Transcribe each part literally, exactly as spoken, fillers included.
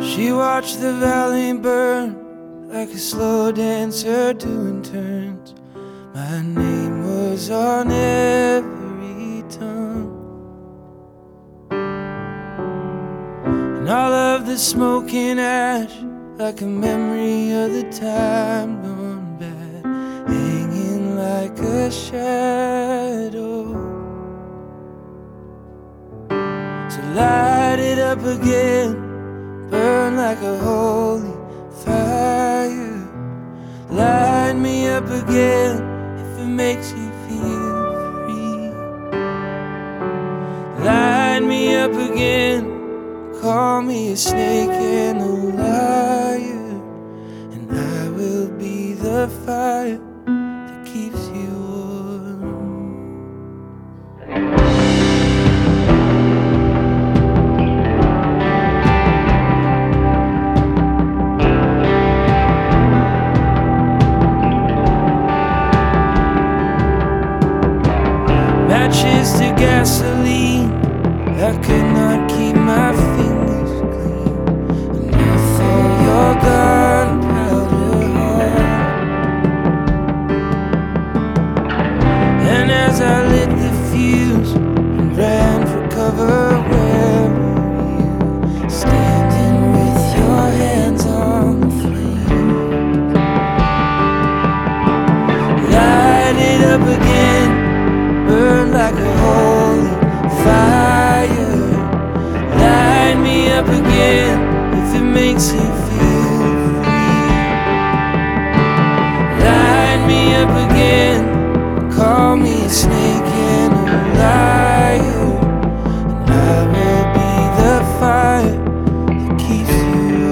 She watched the valley burn like a slow dancer doing turns. My name was on every tongue, and all of the smoke and ash, like a memory of the time gone bad, hanging like a shadow. So light it up again, burn like a holy fire. Light me up again if it makes you feel free. Light me up again, call me a snake and a liar, and I will be the fire that keeps you warm. Matches to gasoline, I could not keep my fingers clean. Enough for your gunpowder heart. And as I lit the fuse and ran for cover, where were you? Standing with your hands on the flame. Light it up again, burn like a holy fire. Light me up again if it makes you feel free. Light me up again, call me a snake and a liar, and I will be the fire that keeps you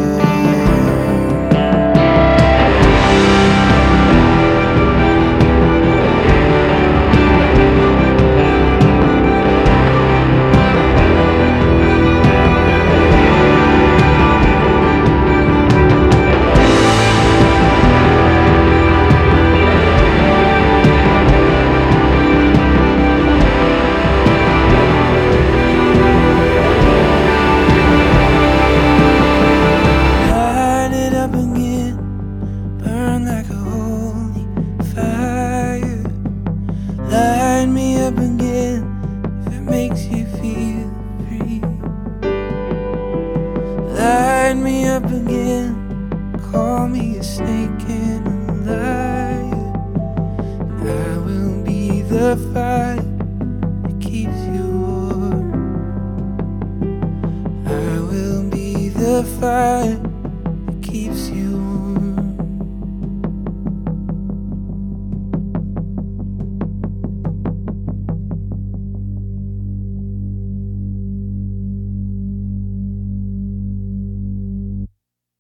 again if it makes you feel free. Light me up again, call me a snake and a liar, and I will be the fire that keeps you warm. I will be the fire that keeps you warm.